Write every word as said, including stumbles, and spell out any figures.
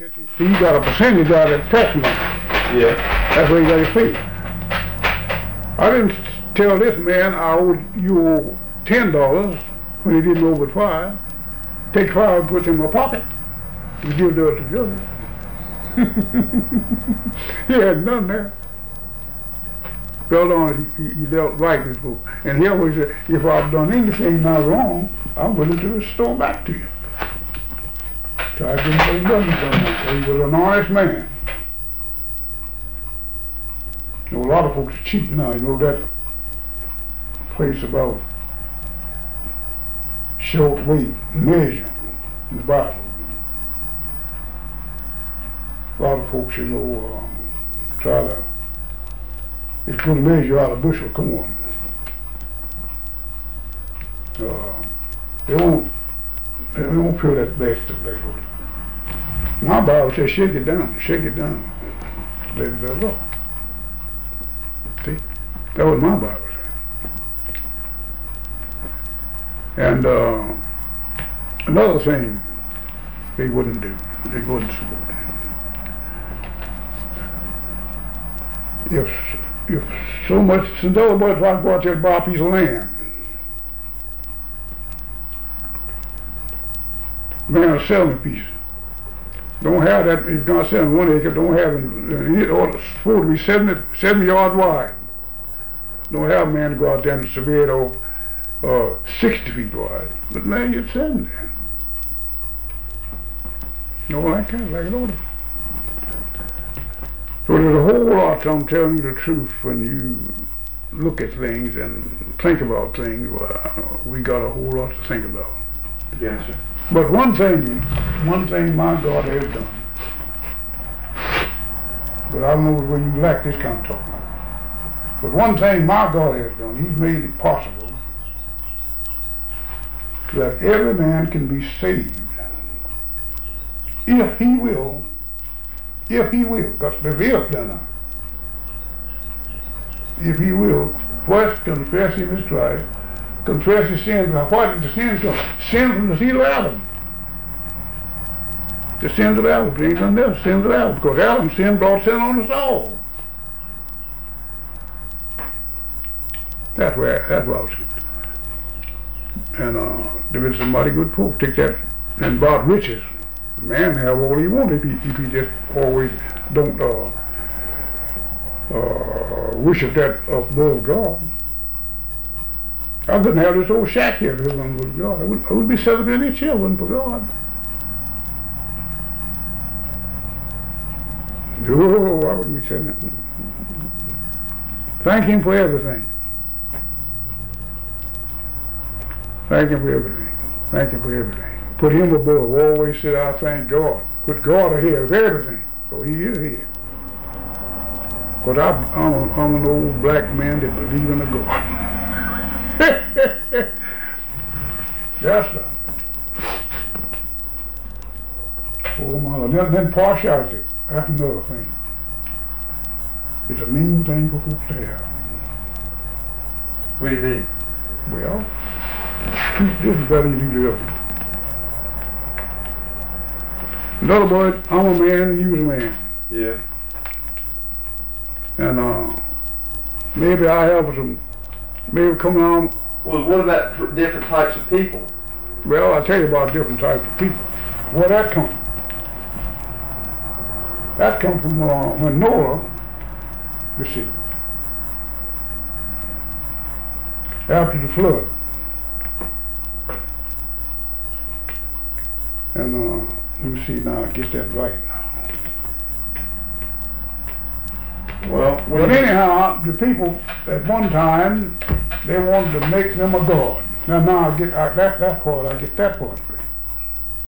See, you got a percentage out of that tax money. Yeah. That's where you got your fee. I didn't tell this man I owed you ten dollars when he didn't owe but five. Take five and put it in my pocket. And give it to the judge. He hadn't done that. Fell on, he, he dealt right with folks. And he always said, if I've done anything not wrong, I'm willing to restore back to you. So I didn't say nothing to him. He was an honest man. You know, a lot of folks cheat now. You know that place about short weight measure in the Bible. A lot of folks, you know, uh, try to, it's going to measure out a bushel of corn. Uh, they won't, they won't feel that bad stuff like that. My Bible says shake it down, shake it down. Let it go. See? That was my Bible saying. And uh, another thing they wouldn't do, they wouldn't support it. If, if so much, in other words, if I go out there and buy a piece of land, man will sell me a piece. Don't have that, if you're not selling one acre, don't have it, it ought to supposed to be seventy, seventy yards wide. Don't have a man to go out there and survey it off uh, sixty feet wide. But man, you're seventy. You know, like that, like it ought to. So there's a whole lot, I'm telling you the truth, when you look at things and think about things, well, we got a whole lot to think about. Yes, sir. But one thing, one thing my God has done, but I don't know whether you like this kind of talk. But one thing my God has done, He's made it possible that every man can be saved if he will, if he will, because there's if done. If he will, first confess Him as Christ, confess his sins. What did the sins come? Sin from the seed of Adam. The sins of Adam, things on there, sins of Adam, because Adam's sin brought sin on us all. That's where, that's where I was. And uh, there been some mighty good folk take that and bought riches. A man have all he wants if he, if he just always don't uh, uh, worship that above God. I couldn't have this old shack here if it wasn't for God. I would, I would be seven in each year, wasn't for God. No, I wouldn't be saying that. Thank Him for everything. Thank Him for everything. Thank Him for everything. Put Him above. Always said, I thank God. Put God ahead of everything. So He is here. But I'm, I'm, a, I'm an old black man that believes in a God. Yes, sir. Oh, my, then, then partiality. That's another thing. It's a mean thing for folks to have. What do you mean? Well, treat this better than you do the other. In other words, I'm a man and you're a man. Yeah. And uh, maybe I have some, maybe coming on. Well, what about different types of people? Well, I'll tell you about different types of people. Where that come from? That come from uh, when Noah, you see, after the flood. And uh, let me see now, get that right now. Well, But anyhow, the people at one time, they wanted to make them a god. Now, now I get I, that that part. I get that part.